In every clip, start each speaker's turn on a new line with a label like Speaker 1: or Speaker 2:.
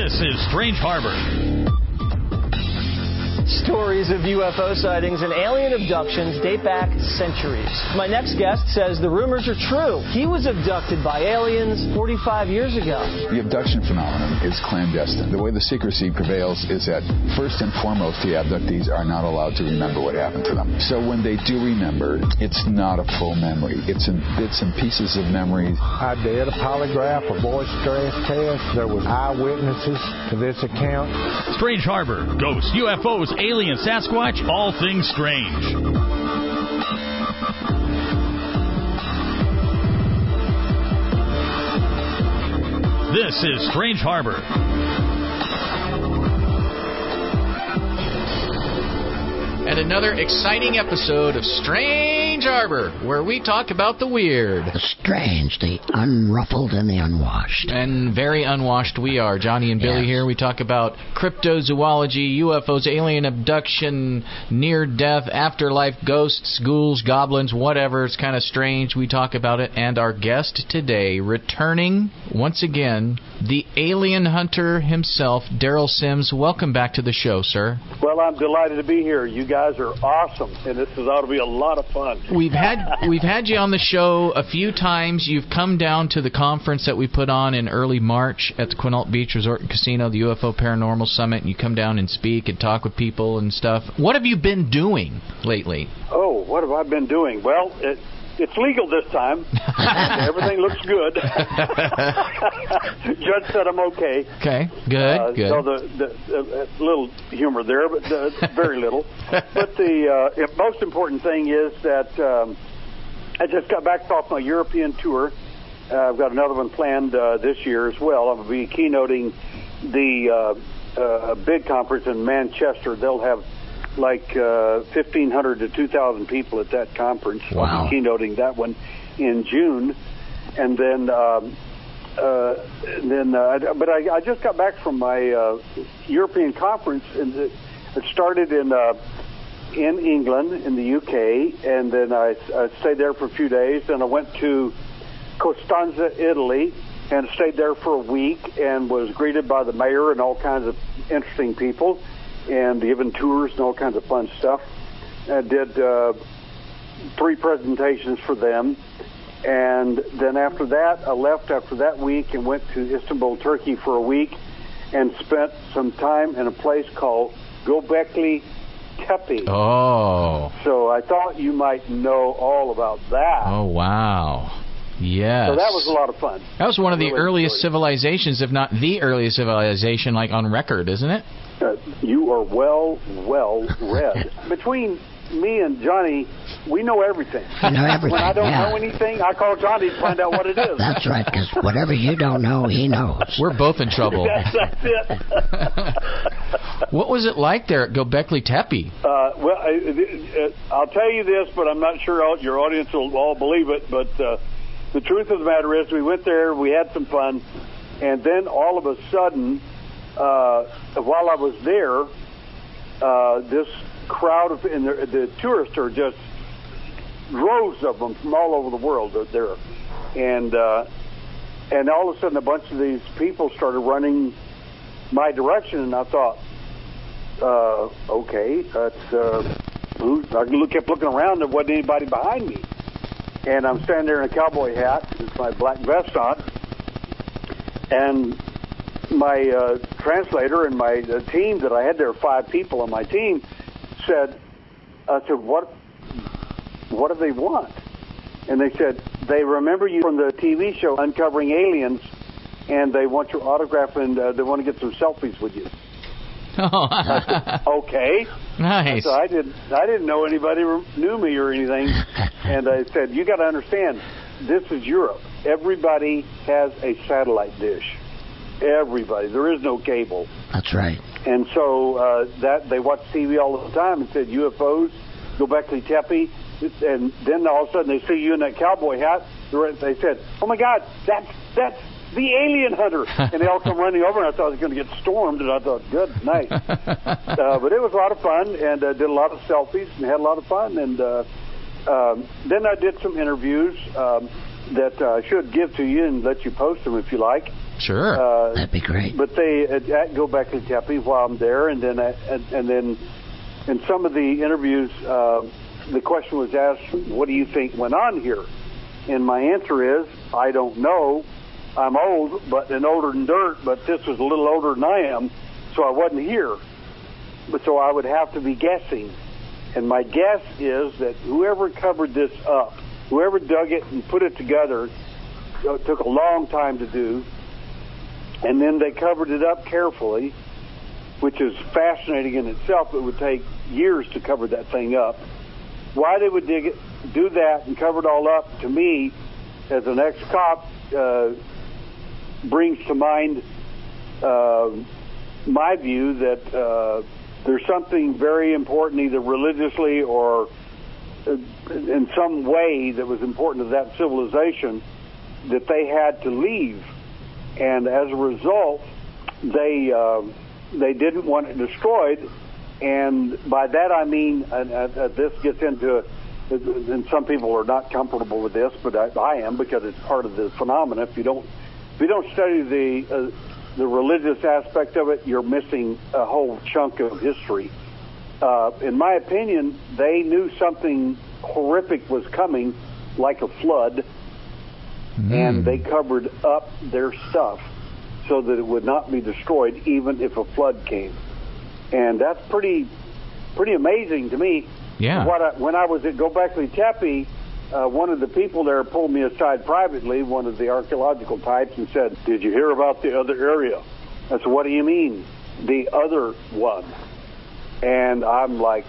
Speaker 1: This is Strange Harbor.
Speaker 2: Stories of UFO sightings and alien abductions date back centuries. My next guest says the rumors are true. He was abducted by aliens 45 years ago.
Speaker 3: The abduction phenomenon is clandestine. The way the secrecy prevails is that, first and foremost, the abductees are not allowed to remember what happened to them. So when they do remember, it's not a full memory. It's in bits and pieces of memory.
Speaker 4: I did a polygraph, a voice stress test. There was eyewitnesses to this account.
Speaker 1: Strange Harbor, ghosts, UFOs, alien, Sasquatch, all things strange. This is Strange Harbor.
Speaker 5: And another exciting episode of Strange Harbor, where we talk about the weird.
Speaker 6: The strange, the unruffled, and the unwashed.
Speaker 5: And very unwashed we are. Johnny and Billy here. We talk about cryptozoology, UFOs, alien abduction, near-death, afterlife, ghosts, ghouls, goblins, whatever. It's kind of strange. We talk about it. And our guest today, returning once again, the alien hunter himself, Daryl Sims. Welcome back to the show, sir.
Speaker 7: Well, I'm delighted to be here. You guys are awesome, and this ought to be a lot of fun.
Speaker 5: We've had you on the show a few times. You've come down to the conference that we put on in early March at the Quinault Beach Resort and Casino, the UFO Paranormal Summit, and you come down and speak and talk with people and stuff. What have you been doing lately?
Speaker 7: Oh, what have I been doing? Well, it's legal this time. Everything looks good. Judge said I'm okay.
Speaker 5: Okay, good, good.
Speaker 7: So the little humor there, but very little. But the most important thing is that I just got back off my European tour. I've got another one planned this year as well. I'm going to be keynoting the big conference in Manchester. They'll have like 1,500 to 2,000 people at that conference.
Speaker 6: Wow.
Speaker 7: I'll be keynoting that one in June. And then, but I just got back from my European conference, and it started in England, in the UK, and then I stayed there for a few days. Then I went to Costanza, Italy, and stayed there for a week, and was greeted by the mayor and all kinds of interesting people, and given tours and all kinds of fun stuff. I did 3 presentations for them. And then after that, I left after that week and went to Istanbul, Turkey for a week and spent some time in a place called Göbekli Tepe.
Speaker 5: Oh.
Speaker 7: So I thought you might know all about that.
Speaker 5: Oh, wow. Yes.
Speaker 7: So that was a lot of fun.
Speaker 5: That was one of the earliest civilizations, if not the earliest civilization, like on record, isn't it?
Speaker 7: You are well read. Between me and Johnny, we know everything.
Speaker 6: You know everything.
Speaker 7: When I don't know anything, I call Johnny to find out what it is.
Speaker 6: That's right, because whatever you don't know, he knows.
Speaker 5: We're both in trouble.
Speaker 7: That's it.
Speaker 5: What was it like there at Göbekli Tepe?
Speaker 7: Well, I'll tell you this, but I'm not sure your audience will all believe it, but the truth of the matter is we went there, we had some fun, and then all of a sudden, while I was there, this crowd of the tourists are just rows of them from all over the world are there, and all of a sudden a bunch of these people started running my direction, and I thought, okay, that's I kept looking around, there wasn't anybody behind me, and I'm standing there in a cowboy hat with my black vest on, and my translator and my team that I had there, 5 people on my team, I said, what do they want? And they said, they remember you from the TV show Uncovering Aliens, and they want your autograph, and they want to get some selfies with you.
Speaker 5: Oh.
Speaker 7: I said, okay.
Speaker 5: Nice.
Speaker 7: So I didn't know anybody knew me or anything, and I said, you got to understand, this is Europe. Everybody has a satellite dish. Everybody. There is no cable.
Speaker 6: That's right.
Speaker 7: And so that they watch TV all the time and said UFOs, Göbekli Tepe, and then all of a sudden they see you in that cowboy hat. They said, "Oh my God, that's the alien hunter!" And they all come running over, and I thought I was going to get stormed, and I thought, "Good night." But it was a lot of fun, and did a lot of selfies and had a lot of fun. And then I did some interviews that I should give to you and let you post them if you like.
Speaker 5: Sure.
Speaker 6: That'd be great.
Speaker 7: But they at Göbekli Tepe while I'm there, and then in some of the interviews, the question was asked, "What do you think went on here?" And my answer is, I don't know. I'm old, and older than dirt, but this was a little older than I am, so I wasn't here. But so I would have to be guessing. And my guess is that whoever covered this up, whoever dug it and put it together, it took a long time to do. And then they covered it up carefully, which is fascinating in itself. It would take years to cover that thing up. Why they would do that and cover it all up, to me, as an ex-cop, brings to mind my view that there's something very important, either religiously or in some way that was important to that civilization, that they had to leave. And as a result, they didn't want it destroyed. And by that I mean, this gets into, and some people are not comfortable with this, but I am, because it's part of the phenomenon. If you don't study the religious aspect of it, you're missing a whole chunk of history. In my opinion, they knew something horrific was coming, like a flood, and they covered up their stuff so that it would not be destroyed, even if a flood came. And that's pretty amazing to me.
Speaker 5: Yeah.
Speaker 7: When I was at Göbekli Tepe, one of the people there pulled me aside privately, one of the archaeological types, and said, "Did you hear about the other area?" I said, "What do you mean, the other one?" And I'm like,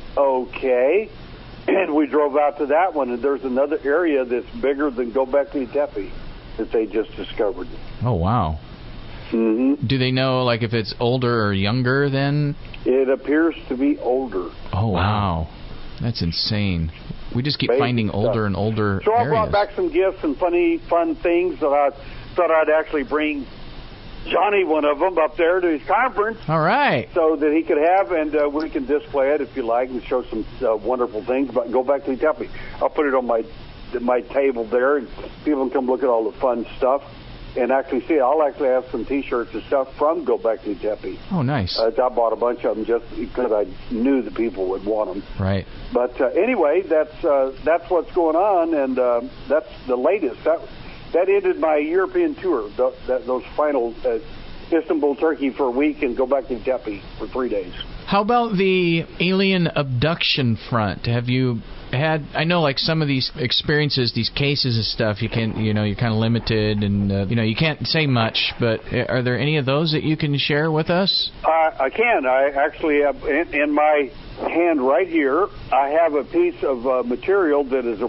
Speaker 7: okay. And we drove out to that one, and there's another area that's bigger than Göbekli Tepe that they just discovered.
Speaker 5: Oh, wow.
Speaker 7: Mm-hmm.
Speaker 5: Do they know, like, if it's older or younger than?
Speaker 7: It appears to be older.
Speaker 5: Oh, wow. That's insane. We just keep finding older and older
Speaker 7: So I
Speaker 5: areas.
Speaker 7: brought back some gifts and fun things that I thought I'd actually bring Johnny one of them up there to his conference.
Speaker 5: All right.
Speaker 7: So that he could have, and we can display it if you like and show some wonderful things. But Göbekli Tepe, I'll put it on my table there, and people can come look at all the fun stuff and actually see it. I'll actually have some T-shirts and stuff from Göbekli Tepe.
Speaker 5: Oh, nice.
Speaker 7: I bought a bunch of them just because I knew the people would want them.
Speaker 5: Right.
Speaker 7: But anyway, that's what's going on, and that's the latest. That ended my European tour. Those final Istanbul, Turkey for a week, and Göbekli Tepe for 3 days.
Speaker 5: How about the alien abduction front? Have you had? I know, like, some of these experiences, these cases and stuff, you're kind of limited, and you can't say much. But are there any of those that you can share with us?
Speaker 7: I can. I actually have in my hand right here. I have a piece of material that is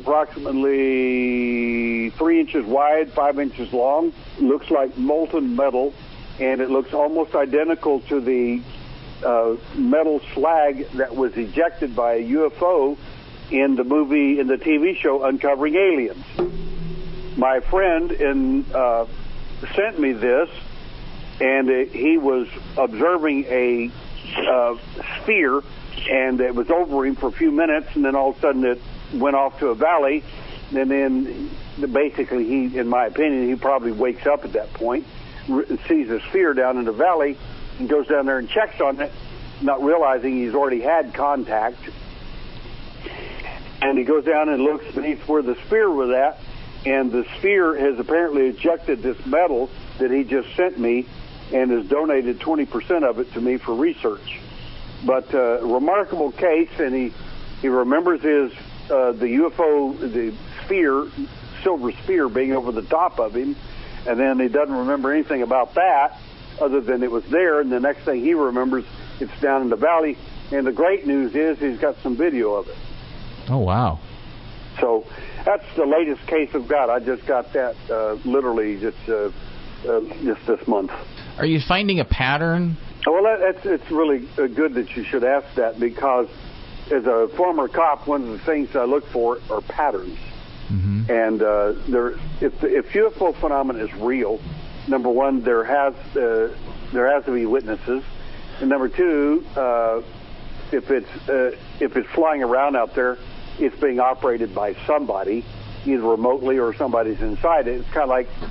Speaker 7: approximately 3 inches wide, 5 inches long. Looks like molten metal, and it looks almost identical to the metal slag that was ejected by a UFO in the TV show Uncovering Aliens. My friend sent me this, and he was observing a sphere, and it was over him for a few minutes, and then all of a sudden it went off to a valley, and then basically he, in my opinion, he probably wakes up at that point, sees a sphere down in the valley, and goes down there and checks on it, not realizing he's already had contact. And he goes down and looks beneath where the sphere was at, and the sphere has apparently ejected this metal that he just sent me, and has donated 20% of it to me for research. But remarkable case, and he remembers the UFO, the sphere, silver sphere being over the top of him, and then he doesn't remember anything about that other than it was there, and the next thing he remembers, it's down in the valley, and the great news is he's got some video of it.
Speaker 5: Oh, wow.
Speaker 7: So that's the latest case I've got. I just got that literally just this month.
Speaker 5: Are you finding a pattern?
Speaker 7: Well, it's really good that you should ask that, because as a former cop, one of the things I look for are patterns. Mm-hmm. And if UFO phenomenon is real, number one, there has to be witnesses, and number two, if it's flying around out there, it's being operated by somebody, either remotely or somebody's inside it. It's kind of like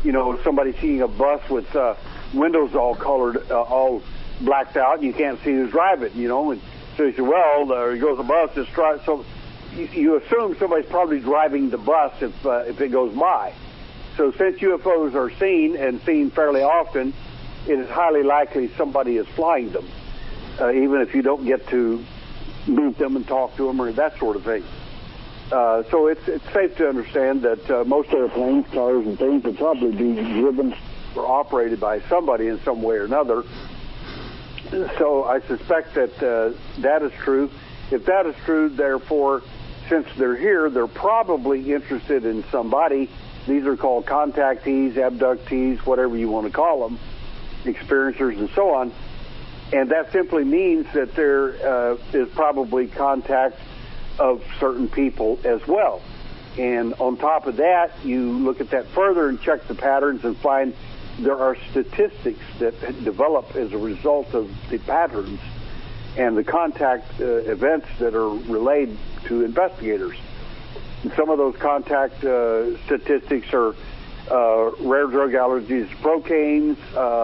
Speaker 7: somebody seeing a bus with windows all colored, all blacked out, and you can't see who's driving, and so you say, well, there goes a bus. So you assume somebody's probably driving the bus if it goes by. So since UFOs are seen and seen fairly often, it is highly likely somebody is flying them, even if you don't get to meet them and talk to them or that sort of thing. So it's safe to understand that most airplanes, cars, and things will probably be driven or operated by somebody in some way or another. So I suspect that that is true. If that is true, therefore, since they're here, they're probably interested in somebody. These are called contactees, abductees, whatever you want to call them, experiencers, and so on. And that simply means that there is probably contact of certain people as well. And on top of that, you look at that further and check the patterns and find there are statistics that develop as a result of the patterns and the contact events that are relayed to investigators. And some of those contact statistics are rare drug allergies, procaines,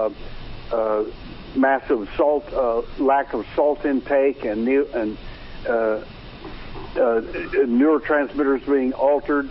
Speaker 7: massive salt, lack of salt intake, and neurotransmitters being altered,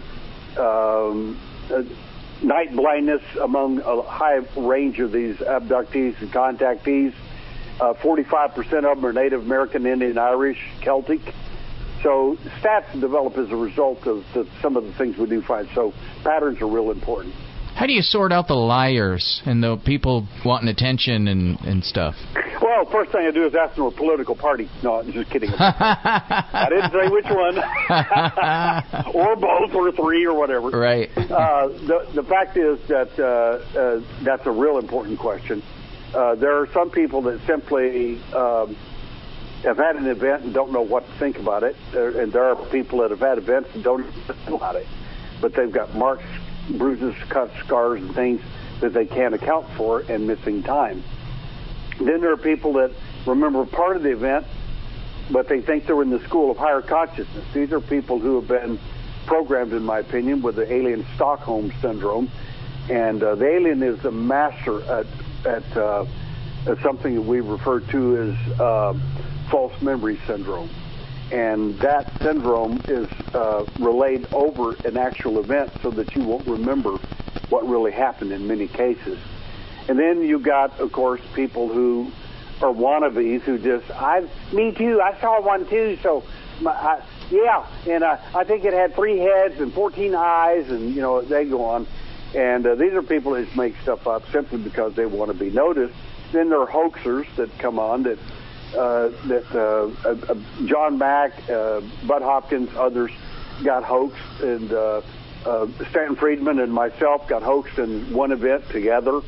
Speaker 7: night blindness among a high range of these abductees and contactees. 45% of them are Native American, Indian, Irish, Celtic. So stats develop as a result of some of the things we do find. So patterns are real important.
Speaker 5: How do you sort out the liars and the people wanting attention and stuff?
Speaker 7: Well, first thing I do is ask them a political party. No, I'm just kidding. I didn't say which one. Or both, or three, or whatever.
Speaker 5: Right.
Speaker 7: The fact is that that's a real important question. There are some people that simply have had an event and don't know what to think about it. And there are people that have had events and don't know about it. But they've got marks, bruises, cuts, scars, and things that they can't account for, and missing time. Then there are people that remember part of the event, but they think they're in the school of higher consciousness. These are people who have been programmed, in my opinion, with the alien Stockholm syndrome. And the alien is a master at something that we refer to as false memory syndrome. And that syndrome is relayed over an actual event so that you won't remember what really happened in many cases. And then you got, of course, people who are wannabes who just, me too, I saw one too, so, yeah, and I think it had 3 heads and 14 eyes, and, they go on. And these are people that just make stuff up simply because they want to be noticed. Then there are hoaxers that come on that John Mack, Bud Hopkins, others got hoaxed, and Stanton Friedman and myself got hoaxed in one event together.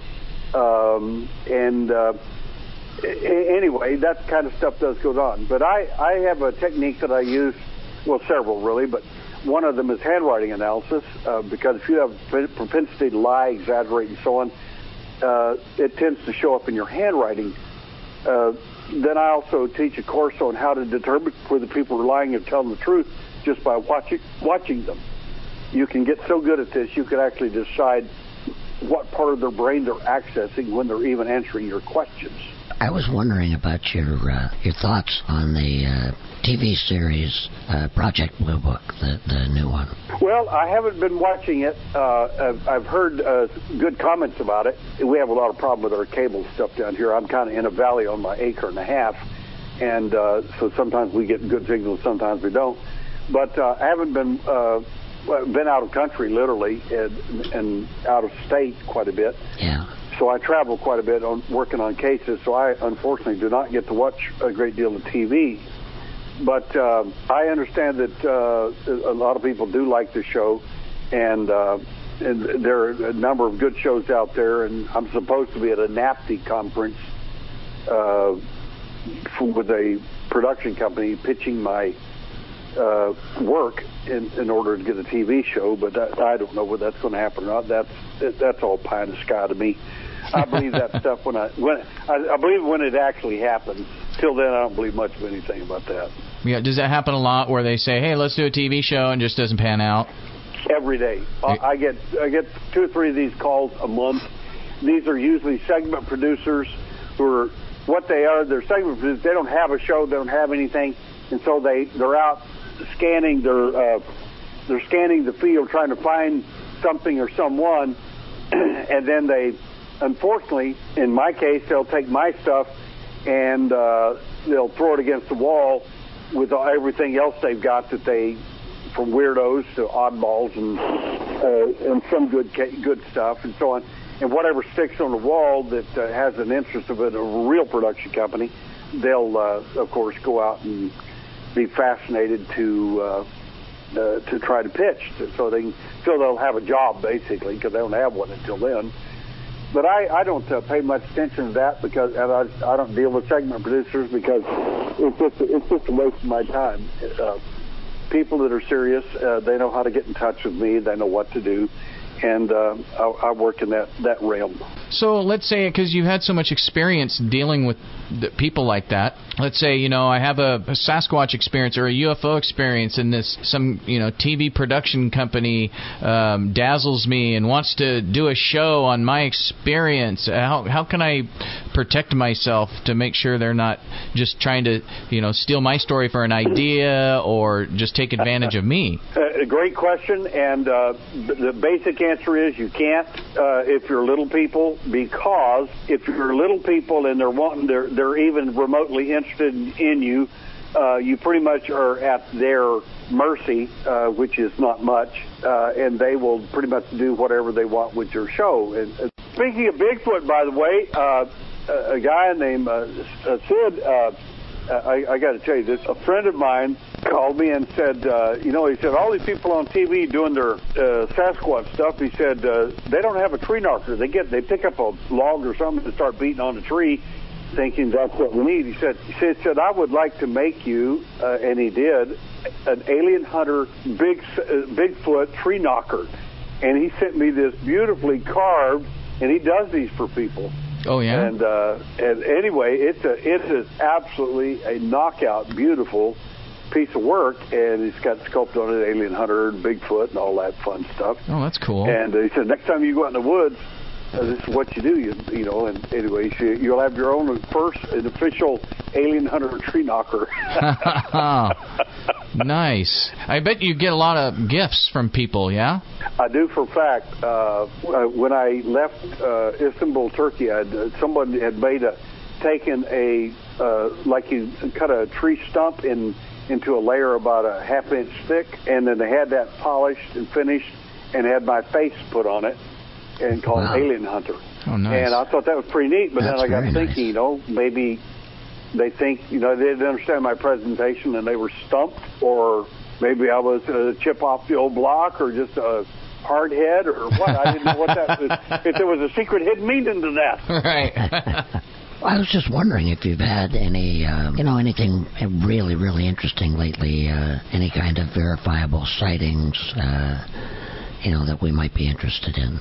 Speaker 7: Anyway, that kind of stuff does go on. But I have a technique that I use, well, several really, but one of them is handwriting analysis, because if you have propensity to lie, exaggerate, and so on, it tends to show up in your handwriting. Then I also teach a course on how to determine whether people are lying or telling the truth just by watching them. You can get so good at this, you can actually decide what part of their brain they're accessing when they're even answering your questions.
Speaker 6: I was wondering about your thoughts on the TV series Project Blue Book, the new one.
Speaker 7: Well, I haven't been watching it. I've heard good comments about it. We have a lot of problem with our cable stuff down here. I'm kind of in a valley on my acre and a half, and so sometimes we get good signals, sometimes we don't. But I haven't been out of country, literally, and out of state quite a bit.
Speaker 6: Yeah.
Speaker 7: So I travel quite a bit on working on cases, so I unfortunately do not get to watch a great deal of TV. But I understand that a lot of people do like the show, and there are a number of good shows out there, and I'm supposed to be at a NAPTI conference with a production company pitching my work in order to get a TV show, but I don't know whether that's going to happen or not. That's all pie in the sky to me. I believe that stuff when I believe when it actually happens. Till then, I don't believe much of anything about that.
Speaker 5: Yeah, does that happen a lot where they say, "Hey, let's do a TV show," and it just doesn't pan out?
Speaker 7: every day. I get 2 or 3 of these calls a month. These are usually segment producers who are what they are. They're segment producers. They don't have a show. They don't have anything, and so they're out scanning. They're scanning the field trying to find something or someone, and then they, unfortunately, in my case, they'll take my stuff and they'll throw it against the wall with everything else they've got that they, from weirdos to oddballs and some good stuff and so on. And whatever sticks on the wall that has an interest of it, a real production company, they'll, of course, go out and be fascinated to try to pitch, so they'll have a job, basically, because they don't have one until then. But I don't pay much attention to that because I don't deal with segment producers because it's just a waste of my time. People that are serious, they know how to get in touch with me. They know what to do. And I work in that realm.
Speaker 5: So let's say, because you've had so much experience dealing with people like that, let's say, I have a Sasquatch experience or a UFO experience, and some TV production company dazzles me and wants to do a show on my experience. How can I protect myself to make sure they're not just trying to steal my story for an idea or just take advantage of me?
Speaker 7: A great question, and the basic answer is you can't if you're little people, because if you're little people and they're even remotely interested in you, you pretty much are at their mercy, which is not much, and they will pretty much do whatever they want with your show. And speaking of Bigfoot, by the way, a guy named Sid, I got to tell you this. A friend of mine called me and said, he said, all these people on TV doing their Sasquatch stuff, he said, they don't have a tree knocker. They pick up a log or something and start beating on the tree, thinking that's what we need. He said, I would like to make you, and he did, an alien hunter Bigfoot tree knocker. And he sent me this beautifully carved, and he does these for people.
Speaker 5: Oh, yeah?
Speaker 7: And anyway, it is absolutely a knockout, beautiful piece of work, and it's got sculpted on it, alien hunter and Bigfoot and all that fun stuff.
Speaker 5: Oh, that's cool.
Speaker 7: And he said, next time you go out in the woods, this is what you do, and anyway, you'll have your own first and official alien hunter tree knocker.
Speaker 5: Nice. I bet you get a lot of gifts from people, yeah?
Speaker 7: I do, for a fact. When I left Istanbul, Turkey, someone had taken like you cut a tree stump into a layer about a half-inch thick, and then they had that polished and finished and had my face put on it and called Alien Hunter.
Speaker 5: Oh, nice.
Speaker 7: And I thought that was pretty neat, but then I got thinking,
Speaker 6: nice.
Speaker 7: Maybe they think, they didn't understand my presentation and they were stumped, or maybe I was a chip off the old block or just a hard head or what. I didn't know what that was, if there was a secret hidden meaning to that.
Speaker 5: Right.
Speaker 6: I was just wondering if you've had any, anything really, really interesting lately, any kind of verifiable sightings, that we might be interested in.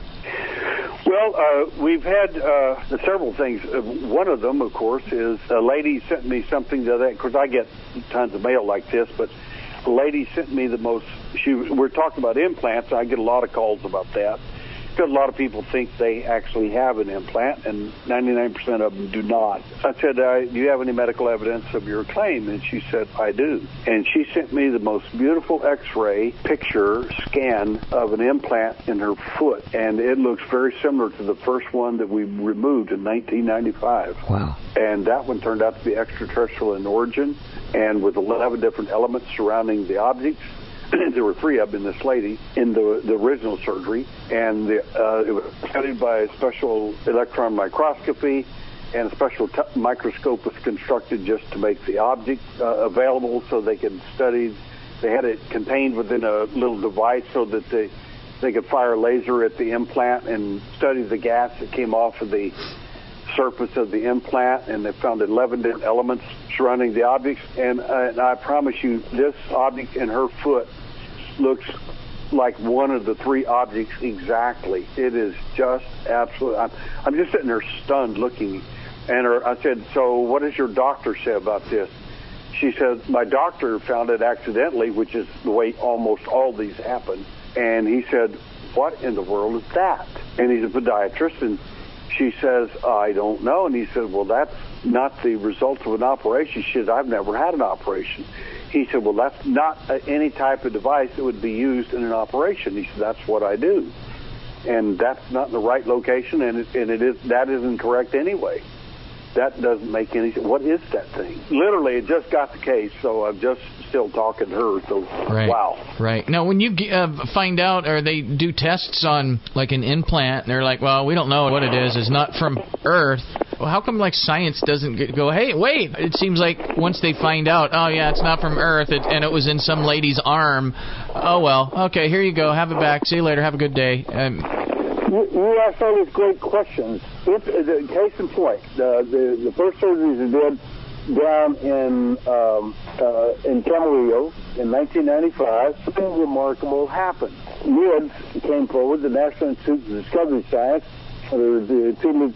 Speaker 7: Well, we've had several things. One of them, of course, is a lady sent me something the other day. Of course, I get tons of mail like this, but a lady sent me we're talking about implants. I get a lot of calls about that, because a lot of people think they actually have an implant, and 99% of them do not. I said, do you have any medical evidence of your claim? And she said, I do. And she sent me the most beautiful X-ray picture scan of an implant in her foot, and it looks very similar to the first one that we removed in 1995.
Speaker 6: Wow.
Speaker 7: And that one turned out to be extraterrestrial in origin, and with 11 different elements surrounding the objects. There were 3 of them in this lady in the original surgery, and it was studied by a special electron microscopy, and a special microscope was constructed just to make the object available so they could study. They had it contained within a little device so that they could fire a laser at the implant and study the gas that came off of the surface of the implant, and they found 11 different elements surrounding the objects. And I promise you, this object in her foot looks like one of the 3 objects exactly. It is just absolutely. I'm just sitting there stunned looking. And I said, so what does your doctor say about this? She said, my doctor found it accidentally, which is the way almost all these happen. And he said, what in the world is that? And he's a podiatrist, and she says, I don't know. And he said, well, that's not the result of an operation. She said, I've never had an operation. He said, well, that's not any type of device that would be used in an operation. He said, that's what I do. And that's not in the right location, and that isn't correct anyway. That doesn't make any sense. What is that thing? Literally, it just got the case, so I'm just still talking to her. So,
Speaker 5: right.
Speaker 7: Wow.
Speaker 5: Right. Now, when you find out, or they do tests on, like, an implant, and they're like, well, we don't know what it is. It's not from Earth. Well, how come, like, science doesn't go, hey, wait. It seems like once they find out, oh, yeah, it's not from Earth, and it was in some lady's arm. Oh, well, okay, here you go. Have it back. See you later. Have a good day.
Speaker 8: You ask all these great questions. Case in point, the first surgeries I did down in Camarillo in 1995, something remarkable happened. NIDS came forward, the National Institute of Discovery Science, the tutelage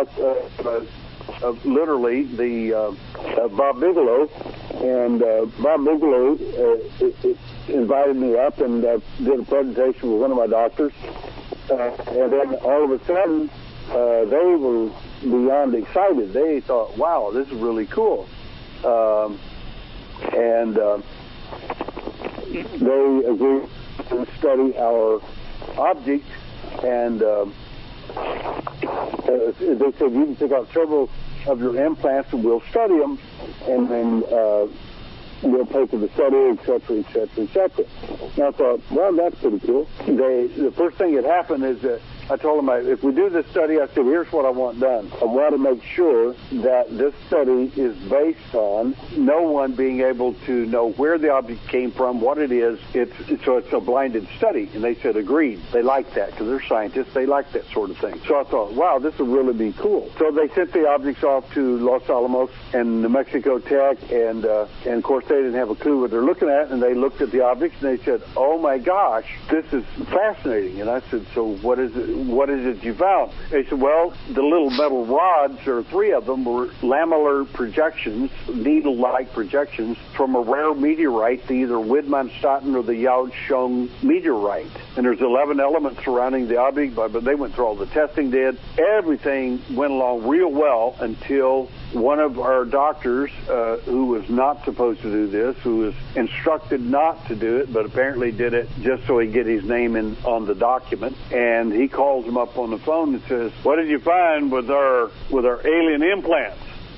Speaker 8: of literally Bob Bigelow, and Bob Bigelow invited me up and did a presentation with one of my doctors. And then all of a sudden, they were beyond excited. They thought, wow, this is really cool. And they agreed to study our object. And they said, you can pick out several of your implants and we'll study them. And then we'll pay for the study, et cetera, et cetera, et cetera. And I thought, well, that's pretty cool. The first thing that happened is that I told them, if we do this study, I said, here's what I want done. I want to make sure that this study is based on no one being able to know where the object came from, what it is. So it's a blinded study. And they said, agreed. They like that because they're scientists. They like that sort of thing. So I thought, wow, this would really be cool. So they sent the objects off to Los Alamos and New Mexico Tech, and of course they didn't have a clue what they're looking at, and they looked at the objects and they said, oh my gosh, this is fascinating. And I said, so what is it? What is it you found? They said, well, the little metal rods, there are 3 of them, were lamellar projections, needle-like projections from a rare meteorite, the either Widmanstätten or the Yaochong meteorite. And there's 11 elements surrounding the object, but they went through all the testing, did. Everything went along real well until one of our doctors, who was not supposed to do this, who was instructed not to do it, but apparently did it just so he'd get his name in on the document. And he calls him up on the phone and says, what did you find with our alien implants?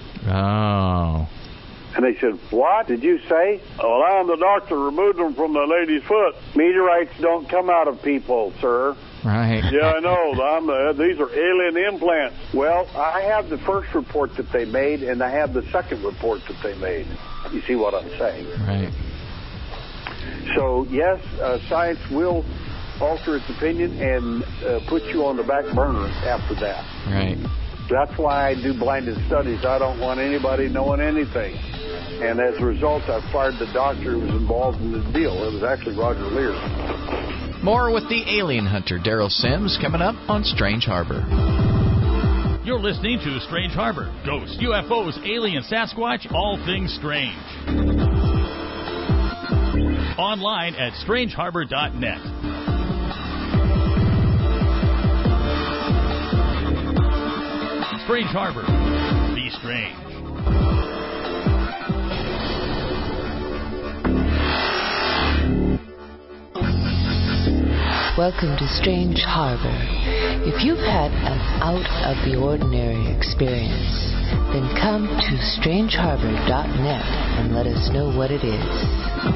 Speaker 5: Oh.
Speaker 8: And they said, what did you say? Well, I'm the doctor, removed them from the lady's foot. Meteorites don't come out of people, sir.
Speaker 5: Right.
Speaker 8: Yeah, I know. These are alien implants. Well, I have the first report that they made, and I have the second report that they made. You see what I'm saying?
Speaker 5: Right.
Speaker 8: So, yes, science will alter its opinion and put you on the back burner after that.
Speaker 5: Right.
Speaker 8: That's why I do blinded studies. I don't want anybody knowing anything. And as a result, I fired the doctor who was involved in the deal. It was actually Roger Lear.
Speaker 5: More with the alien hunter, Daryl Sims, coming up on Strange Harbor.
Speaker 1: You're listening to Strange Harbor. Ghosts, UFOs, alien, Sasquatch, all things strange. Online at strangeharbor.net. Strange Harbor. Be strange.
Speaker 9: Welcome to Strange Harbor. If you've had an out-of-the-ordinary experience, then come to strangeharbor.net and let us know what it is.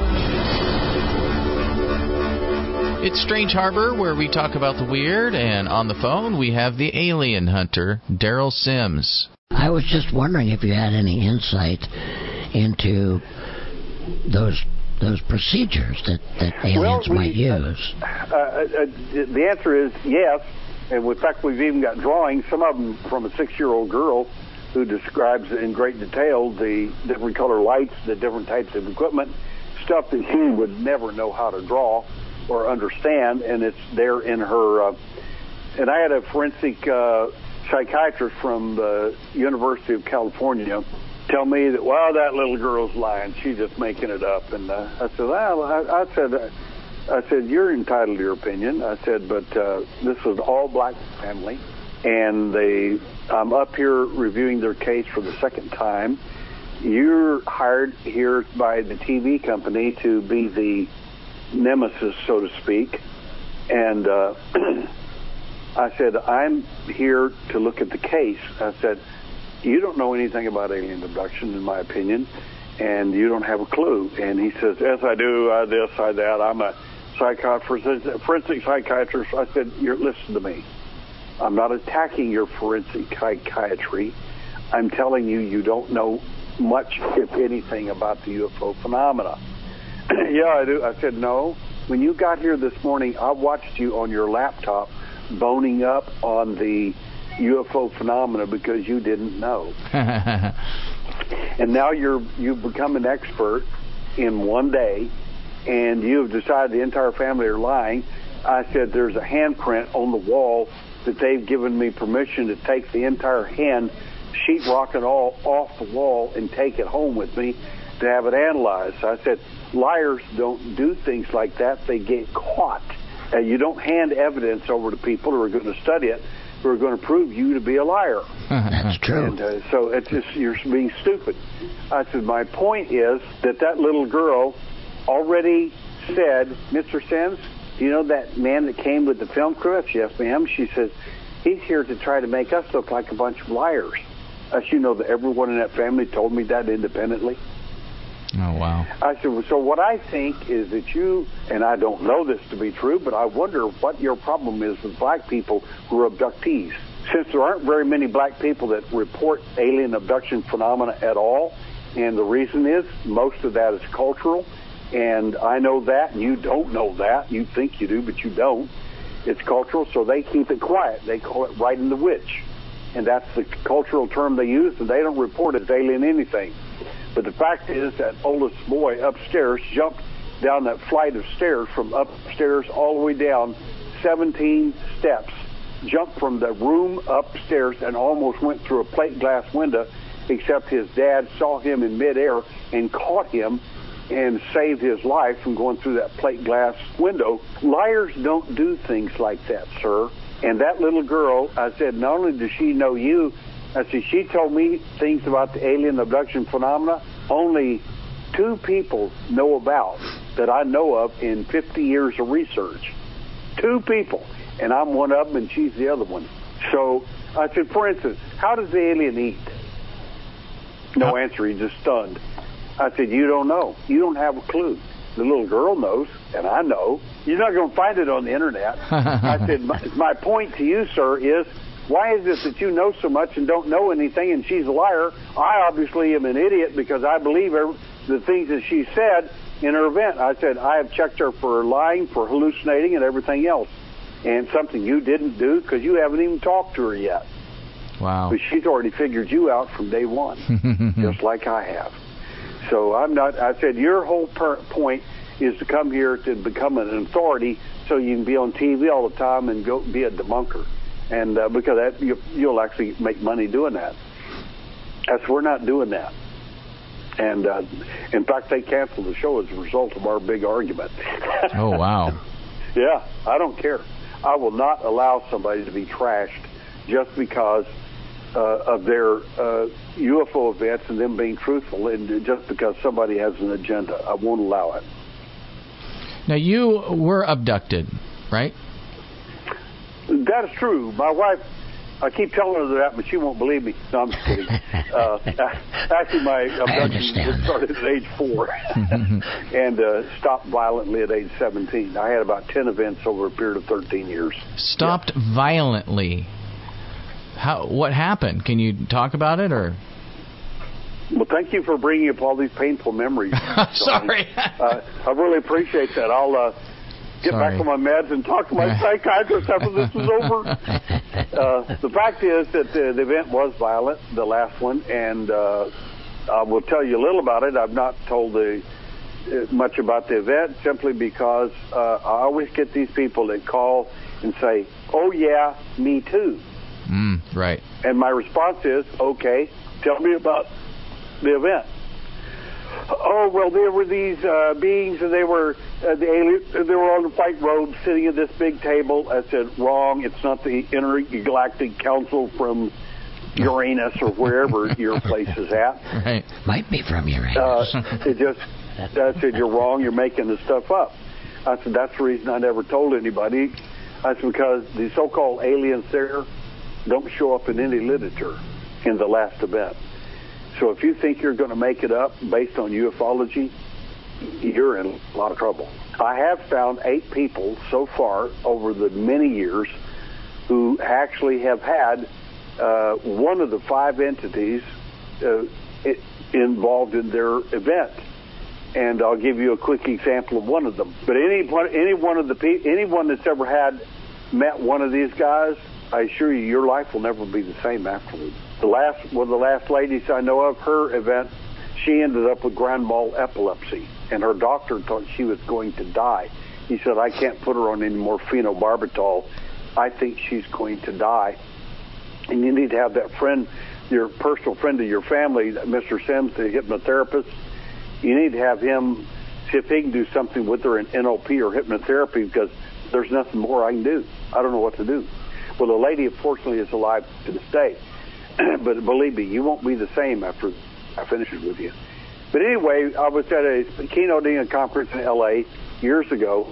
Speaker 5: It's Strange Harbor, where we talk about the weird, and on the phone we have the alien hunter, Daryl Sims.
Speaker 6: I was just wondering if you had any insight into those procedures that aliens might use.
Speaker 8: The answer is yes. And in fact, we've even got drawings, some of them from a 6-year-old girl who describes in great detail the different color lights, the different types of equipment, stuff that she would never know how to draw or understand, and it's there in her. And I had a forensic psychiatrist from the University of California tell me that, well, that little girl's lying. She's just making it up. And I said, well,
Speaker 7: I said, you're entitled to your opinion. I said, but this was an all-black family, and I'm up here reviewing their case for the second time. You're hired here by the TV company to be the nemesis, so to speak. And I said, I'm here to look at the case. I said, you don't know anything about alien abduction, in my opinion, and you don't have a clue. And he says, yes, I do, I this, I that. I'm a forensic psychiatrist. I said, listen to me. I'm not attacking your forensic psychiatry. I'm telling you, you don't know much, if anything, about the UFO phenomena. Yeah, I do. I said, no. When you got here this morning, I watched you on your laptop boning up on the UFO phenomena because you didn't know. And now you've become an expert in one day, and you've decided the entire family are lying. I said, there's a handprint on the wall that they've given me permission to take the entire hand, sheetrock and all, off the wall and take it home with me to have it analyzed. I said, liars don't do things like that. They get caught. You don't hand evidence over to people who are going to study it, who are going to prove you to be a liar.
Speaker 6: That's true.
Speaker 7: And so it's just, you're being stupid. I said, my point is that little girl already said, Mr. Sims, do you know that man that came with the film crew? I said, yes, ma'am. She says, he's here to try to make us look like a bunch of liars. As you know, that everyone in that family told me that independently.
Speaker 5: Oh, wow.
Speaker 7: I said, well, so what I think is that you, and I don't know this to be true, but I wonder what your problem is with black people who are abductees. Since there aren't very many black people that report alien abduction phenomena at all, and the reason is most of that is cultural, and I know that, and you don't know that. You think you do, but you don't. It's cultural, so they keep it quiet. They call it riding the witch, and that's the cultural term they use, and they don't report it as alien anything. But the fact is that oldest boy upstairs jumped down that flight of stairs from upstairs all the way down 17 steps, jumped from the room upstairs and almost went through a plate glass window, except his dad saw him in midair and caught him and saved his life from going through that plate glass window. Liars don't do things like that, sir. And that little girl, I said, not only does she know you, I said, she told me things about the alien abduction phenomena only 2 people know about that I know of in 50 years of research. 2 people. And I'm one of them, and she's the other one. So I said, for instance, how does the alien eat? No answer. He's just stunned. I said, you don't know. You don't have a clue. The little girl knows, and I know. You're not going to find it on the Internet. I said, my point to you, sir, is why is it that you know so much and don't know anything, and she's a liar? I obviously am an idiot because I believe the things that she said in her event. I said, I have checked her for lying, for hallucinating, and everything else. And something you didn't do because you haven't even talked to her yet.
Speaker 5: Wow.
Speaker 7: But she's already figured you out from day one, just like I have. So I'm not, I said, your whole point is to come here to become an authority so you can be on TV all the time and go be a debunker. And because that, you'll actually make money doing that. We're not doing that. And in fact, they canceled the show as a result of our big argument.
Speaker 5: Oh, wow.
Speaker 7: Yeah, I don't care. I will not allow somebody to be trashed just because of their UFO events and them being truthful, and just because somebody has an agenda. I won't allow it.
Speaker 5: Now, you were abducted, right?
Speaker 7: That is true. My wife, I keep telling her that, but she won't believe me. No, I'm just kidding. Actually, my abduction started at age 4 and stopped violently at age 17. I had about 10 events over a period of 13 years.
Speaker 5: Stopped violently. What happened? Can you talk about it, or?
Speaker 7: Well, thank you for bringing up all these painful memories.
Speaker 5: Sorry.
Speaker 7: I really appreciate that. I'll get back on my meds and talk to my psychiatrist after this is over. The fact is that the event was violent, the last one, and I will tell you a little about it. I've not told much about the event simply because I always get these people that call and say, oh, yeah, me too.
Speaker 5: Right.
Speaker 7: And my response is, okay, tell me about the event. Oh, well, there were these beings, and they were the aliens. They were on the white robe, sitting at this big table. I said, wrong. It's not the Intergalactic Council from Uranus or wherever your place is at.
Speaker 5: Right.
Speaker 6: Might be from Uranus.
Speaker 7: I said, you're wrong. You're making this stuff up. I said, that's the reason I never told anybody. I said, because the so-called aliens there don't show up in any literature in the last event. So if you think you're going to make it up based on ufology, you're in a lot of trouble. I have found 8 people so far over the many years who actually have had one of the 5 entities involved in their event. And I'll give you a quick example of one of them. But anyone that's ever met one of these guys, I assure you, your life will never be the same afterwards. One of the last ladies I know of, her event, she ended up with grand mal epilepsy, and her doctor thought she was going to die. He said, I can't put her on any more phenobarbital. I think she's going to die. And you need to have that friend, your personal friend of your family, Mr. Sims, the hypnotherapist. You need to have him see if he can do something with her in NLP or hypnotherapy, because there's nothing more I can do. I don't know what to do. Well, the lady, unfortunately, is alive to this day. But believe me, you won't be the same after I finish it with you. But anyway, I was at a keynoting a conference in L.A. years ago.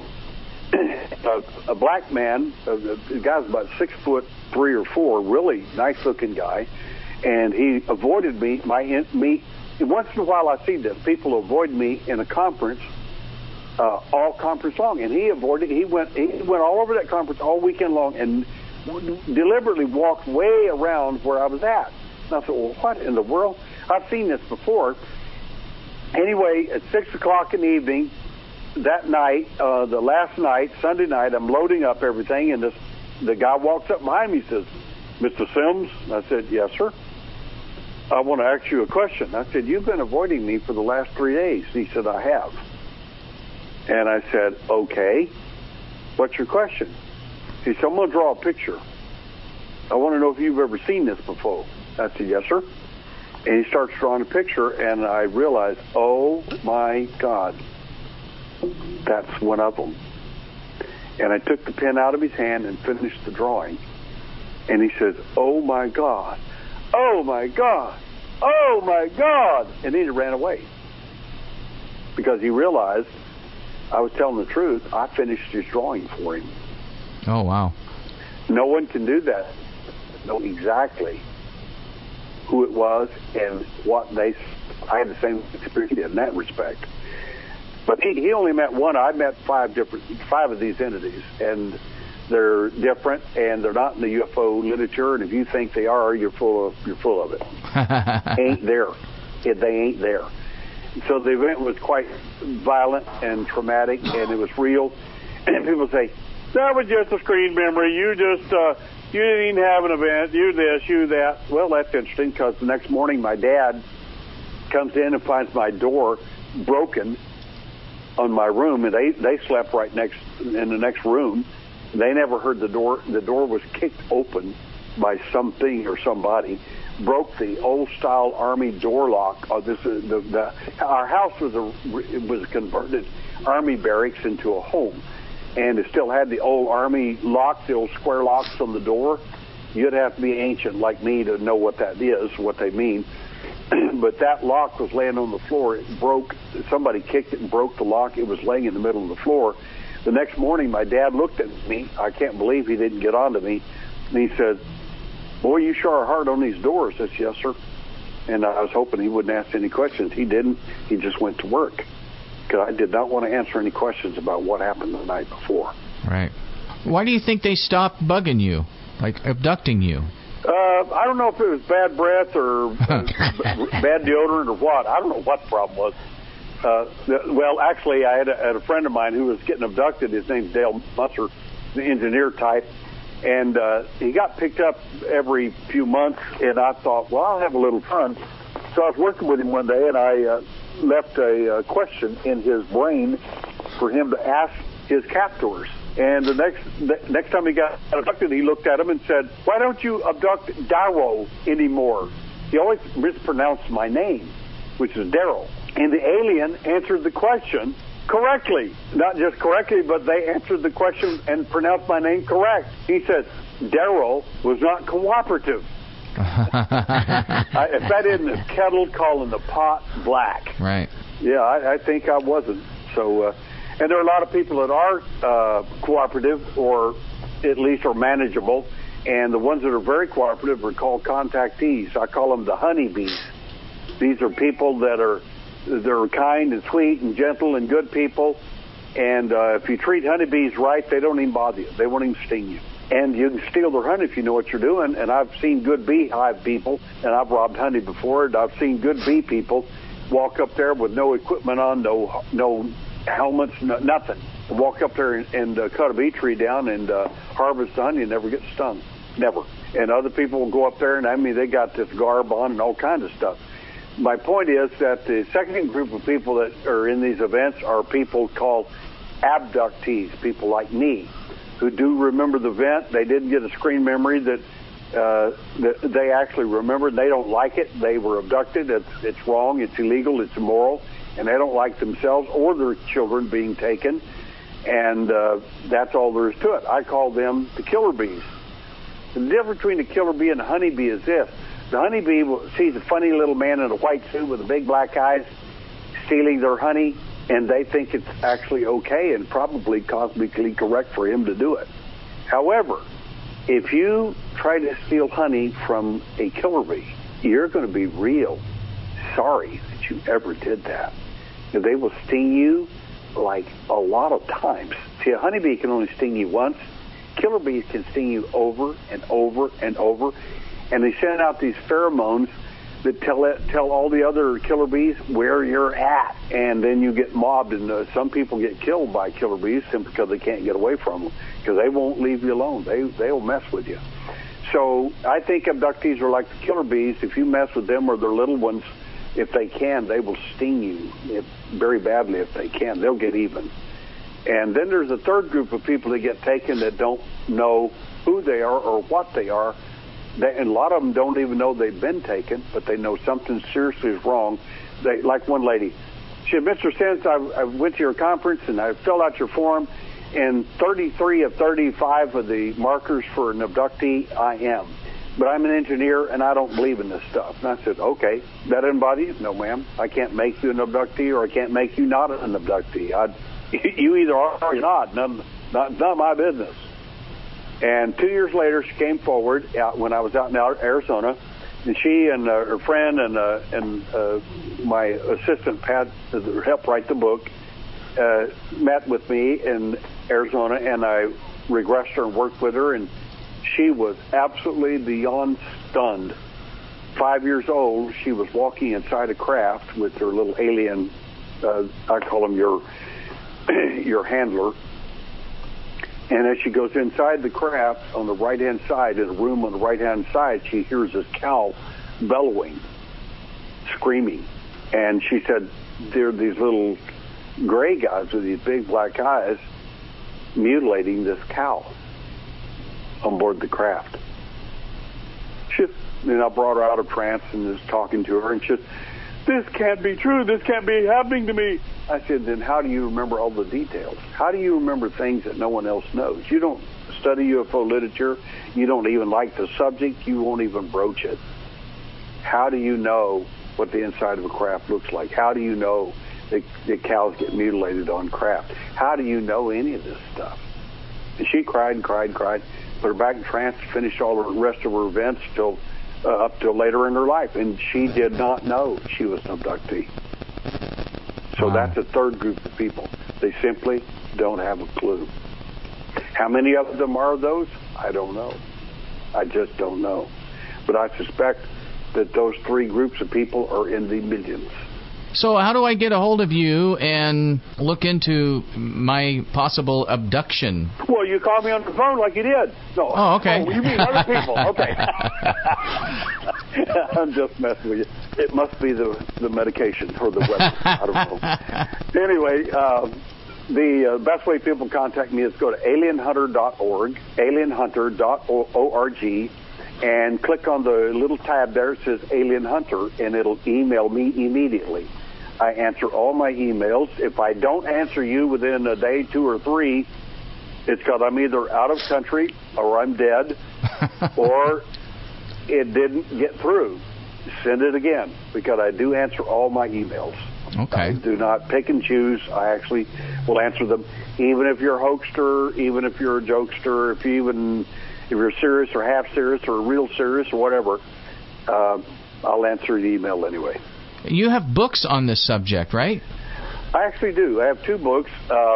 Speaker 7: A black man, the guy's about 6'3" or 4", really nice-looking guy, and he avoided me. Once in a while, I see this. People avoid me in a conference, all conference long, and he avoided. He went all over that conference all weekend long, and deliberately walked way around where I was at. And I thought, well, what in the world? I've seen this before. Anyway, at 6 o'clock in the evening, that night, the last night, Sunday night, I'm loading up everything, and the guy walks up behind me and says, Mr. Sims? I said, yes, sir. I want to ask you a question. I said, you've been avoiding me for the last 3 days. He said, I have. And I said, okay. What's your question? He said, I'm going to draw a picture. I want to know if you've ever seen this before. I said, yes, sir. And he starts drawing a picture, and I realized, oh, my God, that's one of them. And I took the pen out of his hand and finished the drawing. And he says, oh, my God, oh, my God, oh, my God. And then he ran away because he realized I was telling the truth. I finished his drawing for him.
Speaker 5: Oh, wow.
Speaker 7: No one can do that. Know exactly who it was and what I had the same experience in that respect. But he only met one. I met 5 of these entities, and they're different, and they're not in the UFO literature. And if you think they are, you're full of it. Ain't there. They ain't there. So the event was quite violent and traumatic, and it was real. And people say, that was just a screen memory. You didn't even have an event. You this, you that. Well, that's interesting, because the next morning my dad comes in and finds my door broken on my room, and they slept right in the next room. They never heard the door. The door was kicked open by something or somebody. Broke the old-style Army door lock. Our house was a converted Army barracks into a home, and it still had the old Army locks, the old square locks on the door. You'd have to be ancient like me to know what that is, what they mean. But that lock was laying on the floor. It broke. Somebody kicked it and broke the lock. It was laying in the middle of the floor. The next morning, my dad looked at me. I can't believe he didn't get on to me. And he said, boy, you sure are hard on these doors. I said, yes, sir. And I was hoping he wouldn't ask any questions. He didn't. He just went to work. Because I did not want to answer any questions about what happened the night before.
Speaker 5: Right. Why do you think they stopped bugging you, like abducting you?
Speaker 7: I don't know if it was bad breath or bad deodorant or what. I don't know what the problem was. Well, actually, I had a friend of mine who was getting abducted. His name's Dale Musser, the engineer type. And he got picked up every few months, and I thought, well, I'll have a little fun. So I was working with him one day, and I left a question in his brain for him to ask his captors. And the next time he got abducted, he looked at him and said, why don't you abduct Darrow anymore? He always mispronounced my name, which is Darrow. And the alien answered the question correctly. Not just correctly, but they answered the question and pronounced my name correct. He said, Daryl was not cooperative. If that isn't the kettle calling the pot black.
Speaker 5: Right.
Speaker 7: Yeah, I think I wasn't. So, and there are a lot of people that are cooperative, or at least are manageable, and the ones that are very cooperative are called contactees. I call them the honeybees. These are people that are kind and sweet and gentle and good people, and if you treat honeybees right, they don't even bother you. They won't even sting you. And you can steal their honey if you know what you're doing. And I've seen good beehive people, and I've robbed honey before, and I've seen good bee people walk up there with no equipment on, no helmets, nothing. Walk up there and cut a bee tree down and harvest the honey and never get stung. Never. And other people will go up there, and I mean, they got this garb on and all kinds of stuff. My point is that the second group of people that are in these events are people called abductees, people like me, who do remember the event. They didn't get a screen memory that they actually remembered. They don't like it. They were abducted. It's wrong. It's illegal. It's immoral. And they don't like themselves or their children being taken. And that's all there is to it. I call them the killer bees. The difference between the killer bee and the honeybee is this. The honeybee sees a funny little man in a white suit with the big black eyes stealing their honey, and they think it's actually okay and probably cosmically correct for him to do it. However, if you try to steal honey from a killer bee, you're going to be real sorry that you ever did that. And they will sting you like a lot of times. See, a honeybee can only sting you once. Killer bees can sting you over and over and over. And they send out these pheromones that tell all the other killer bees where you're at, and then you get mobbed, and some people get killed by killer bees simply because they can't get away from them, because they won't leave you alone. They'll mess with you. So I think abductees are like the killer bees. If you mess with them or their little ones, if they can, they will sting you very badly if they can. They'll get even. And then there's a third group of people that get taken that don't know who they are or what they are. And a lot of them don't even know they've been taken, but they know something seriously is wrong. Like one lady, she said, Mr. Sens, I went to your conference and I filled out your form, and 33 of 35 of the markers for an abductee I am. But I'm an engineer and I don't believe in this stuff. And I said, okay, that doesn't bother you? No, ma'am. I can't make you an abductee, or I can't make you not an abductee. You either are or you're not. Not my business. And 2 years later, she came forward when I was out in Arizona, and she and her friend and my assistant, Pat, who helped write the book, met with me in Arizona, and I regressed her and worked with her, and she was absolutely beyond stunned. 5 years old, she was walking inside a craft with her little alien, I call him your handler. And as she goes inside the craft, on the right-hand side, in a room on the right-hand side, she hears this cow bellowing, screaming. And she said, there are these little gray guys with these big black eyes mutilating this cow on board the craft. Then I brought her out of trance and was talking to her, and she said, this can't be true. This can't be happening to me. I said, then how do you remember all the details? How do you remember things that no one else knows? You don't study UFO literature. You don't even like the subject. You won't even broach it. How do you know what the inside of a craft looks like? How do you know that cows get mutilated on craft? How do you know any of this stuff? And she cried and cried and cried, put her back in trance, finished all the rest of her events up till later in her life, and she did not know she was an abductee. So that's a third group of people. They simply don't have a clue. How many of them are those? I don't know. I just don't know. But I suspect that those three groups of people are in the millions.
Speaker 5: So how do I get a hold of you and look into my possible abduction?
Speaker 7: Well, you call me on the phone like you did. No.
Speaker 5: Oh, okay.
Speaker 7: Oh, you mean other people. Okay. I'm just messing with you. It must be the medication or the weapon. I don't know. Anyway, the best way people contact me is go to alienhunter.org, alienhunter.org, and click on the little tab there. It says Alien Hunter, and it'll email me immediately. I answer all my emails. If I don't answer you within a day, 2 or 3, it's because I'm either out of country or I'm dead or it didn't get through. Send it again, because I do answer all my emails.
Speaker 5: Okay.
Speaker 7: I do not pick and choose. I actually will answer them, even if you're a hoaxer, even if you're a jokester, if you're serious or half serious or real serious or whatever. I'll answer the email anyway.
Speaker 5: You have books on this subject, right?
Speaker 7: I actually do. I have 2 books.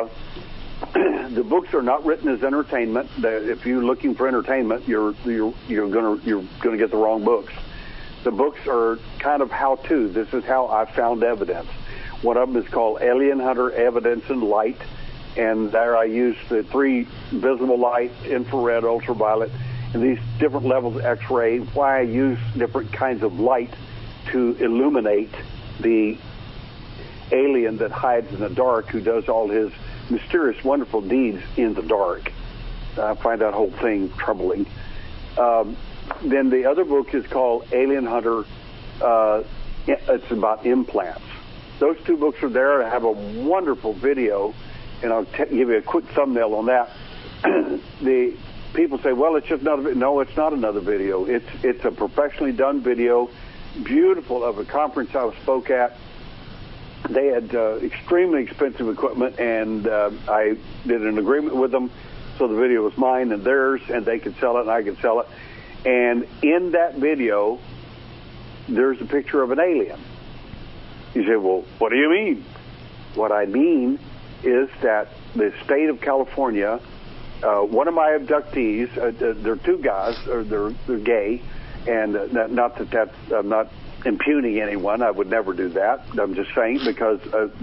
Speaker 7: The books are not written as entertainment. If you're looking for entertainment, you're gonna get the wrong books. The books are kind of how-to. This is how I found evidence. One of them is called Alien Hunter Evidence in Light, and there I use the 3 visible light, infrared, ultraviolet, and these different levels of X-ray. Why I use different kinds of light to illuminate the alien that hides in the dark, who does all his mysterious, wonderful deeds in the dark. I find that whole thing troubling. Then the other book is called Alien Hunter. It's about implants. Those 2 books are there. I have a wonderful video, and I'll give you a quick thumbnail on that. The people say, well, it's just another video. No, it's not another video. It's a professionally done video, beautiful, of a conference I spoke at. They had extremely expensive equipment, and I did an agreement with them, so the video was mine and theirs, and they could sell it and I could sell it. And in that video, there's a picture of an alien. You say, well, what do you mean? What I mean is that the state of California, one of my abductees, they're 2 guys, or they're gay, and not that that's, I'm not impugning anyone. I would never do that. I'm just saying because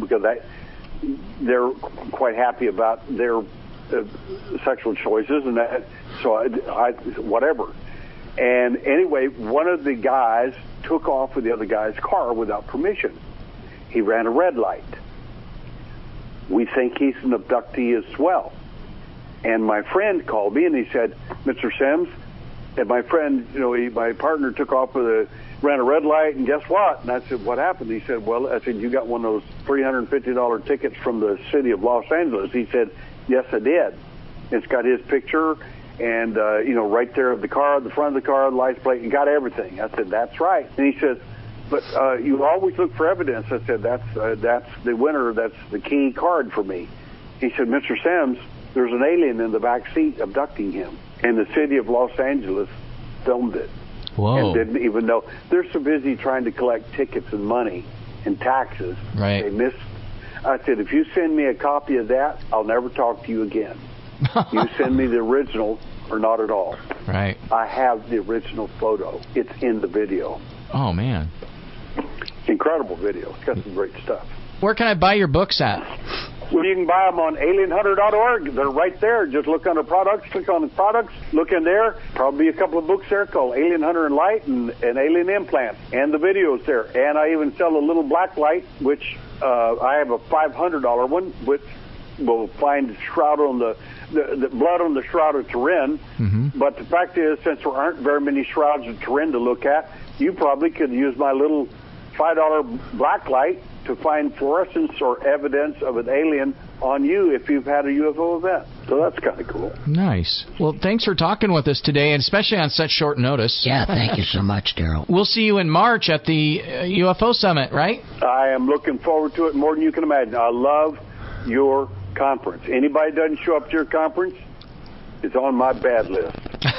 Speaker 7: they're quite happy about their sexual choices, and that, so I whatever. And anyway, one of the guys took off with the other guy's car without permission. He ran a red light. We think he's an abductee as well. And my friend called me and he said, Mr. Sims, and my friend, my partner took off ran a red light, and guess what? And I said, what happened? He said, well, I said, you got one of those $350 tickets from the city of Los Angeles. He said, yes, I did. It's got his picture and, right there of the car, the front of the car, the license plate, and got everything. I said, that's right. And he said, but you always look for evidence. I said, that's the winner. That's the key card for me. He said, Mr. Sims, there's an alien in the back seat abducting him. And the city of Los Angeles filmed it.
Speaker 5: Whoa.
Speaker 7: And didn't even know. They're so busy trying to collect tickets and money and taxes.
Speaker 5: Right.
Speaker 7: They missed. I said, if you send me a copy of that, I'll never talk to you again. You send me the original or not at all.
Speaker 5: Right.
Speaker 7: I have the original photo. It's in the video.
Speaker 5: Oh, man.
Speaker 7: Incredible video. It's got some great stuff.
Speaker 5: Where can I buy your books at?
Speaker 7: Well, you can buy them on alienhunter.org. They're right there. Just look under products, click on the products, look in there. Probably a couple of books there called Alien Hunter in Light and Alien Implants, and the videos there. And I even sell a little black light, which I have a $500 one, which will find shroud on the blood on the shroud of Turin. Mm-hmm. But the fact is, since there aren't very many shrouds of Turin to look at, you probably could use my little $5 black light to find fluorescence or evidence of an alien on you if you've had a UFO event. So that's kind of cool.
Speaker 5: Nice. Well, thanks for talking with us today, and especially on such short notice.
Speaker 6: Yeah, thank you so much, Daryl.
Speaker 5: We'll see you in March at the UFO Summit, right?
Speaker 7: I am looking forward to it more than you can imagine. I love your conference. Anybody doesn't show up to your conference, it's on my bad list.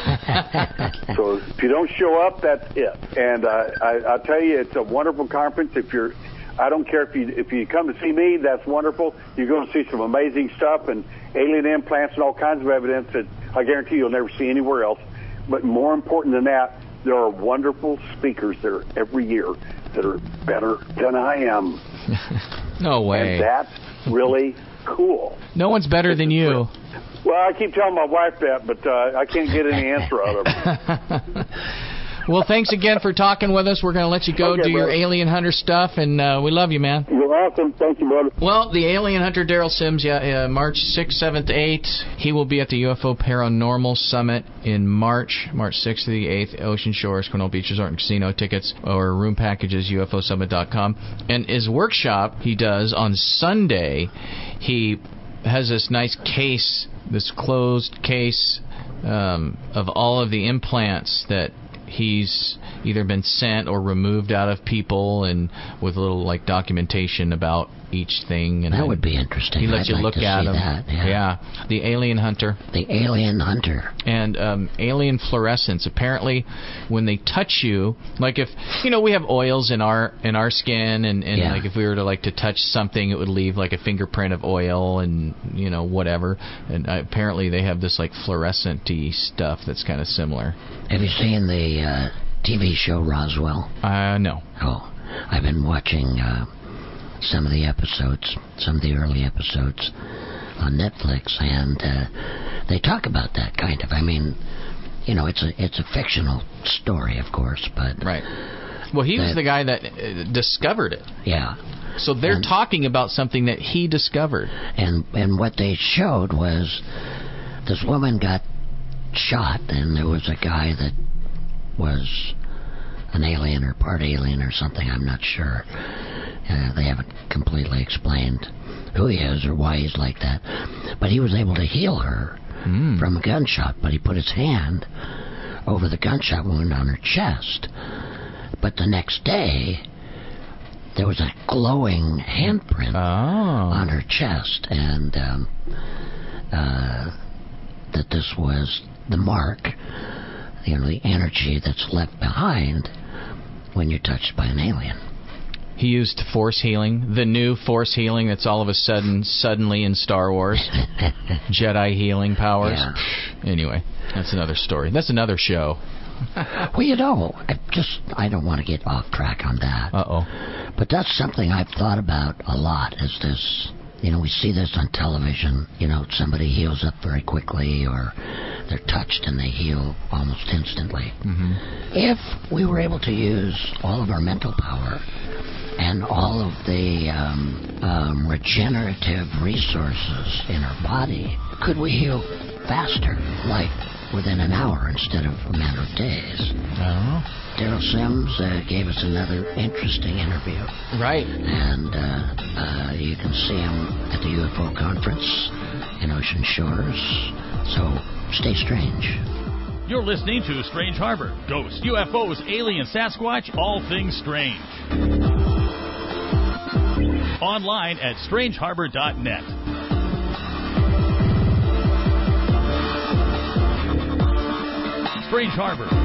Speaker 7: So if you don't show up, that's it. And I tell you, it's a wonderful conference. I don't care if you come to see me, that's wonderful. You're going to see some amazing stuff and alien implants and all kinds of evidence that I guarantee you'll never see anywhere else. But more important than that, there are wonderful speakers there every year that are better than I am.
Speaker 5: No way.
Speaker 7: And that's really cool.
Speaker 5: No one's better than you.
Speaker 7: Well, I keep telling my wife that, but I can't get any answer out of her.
Speaker 5: Well, thanks again for talking with us. We're going to let you go do your alien hunter stuff, and we love you, man.
Speaker 8: You're awesome. Thank you, brother.
Speaker 5: Well, the alien hunter, Daryl Sims, March 6th, 7th, 8th. He will be at the UFO Paranormal Summit in March 6th to the 8th, Ocean Shores, Cornell Beach Resort and Casino. Tickets or room packages, ufosummit.com. And his workshop he does on Sunday, he has this nice case, this closed case of all of the implants that he's either been sent or removed out of people, and with a little like documentation about each thing. And
Speaker 6: that would be interesting.
Speaker 5: He lets you look at them.
Speaker 6: That,
Speaker 5: the alien hunter.
Speaker 6: The alien hunter.
Speaker 5: And alien fluorescence. Apparently, when they touch you, like if we have oils in our skin, and like if we were to touch something, it would leave like a fingerprint of oil, and whatever. And apparently, they have this like fluorescent-y stuff that's kind of similar.
Speaker 6: Have you seen the TV show Roswell?
Speaker 5: No.
Speaker 6: Oh, I've been watching some of the episodes, some of the early episodes on Netflix, and they talk about that kind of. I mean, it's a fictional story, of course, but
Speaker 5: right. Well, he was the guy that discovered it.
Speaker 6: Yeah.
Speaker 5: So they're talking about something that he discovered.
Speaker 6: And what they showed was this woman got shot, and there was a guy that was an alien or part alien or something, I'm not sure. They haven't completely explained who he is or why he's like that. But he was able to heal her from a gunshot, but he put his hand over the gunshot wound on her chest. But the next day, there was a glowing handprint on her chest, and that this was the mark, the energy that's left behind when you're touched by an alien.
Speaker 5: He used force healing, the new force healing that's all of a sudden suddenly in Star Wars. Jedi healing powers.
Speaker 6: Yeah.
Speaker 5: Anyway, that's another story. That's another show.
Speaker 6: Well, I don't want to get off track on that.
Speaker 5: Uh-oh.
Speaker 6: But that's something I've thought about a lot, is this, we see this on television, somebody heals up very quickly, or they're touched and they heal almost instantly.
Speaker 5: Mm-hmm.
Speaker 6: If we were able to use all of our mental power and all of the regenerative resources in our body, could we heal faster, like within an hour instead of a matter of days?
Speaker 5: Oh.
Speaker 6: Daryl Sims gave us another interesting interview.
Speaker 5: Right.
Speaker 6: And you can see him at the UFO conference in Ocean Shores. So stay strange.
Speaker 1: You're listening to Strange Harbor. Ghosts, UFOs, alien, Sasquatch, all things strange. Online at strangeharbor.net. Strange Harbor.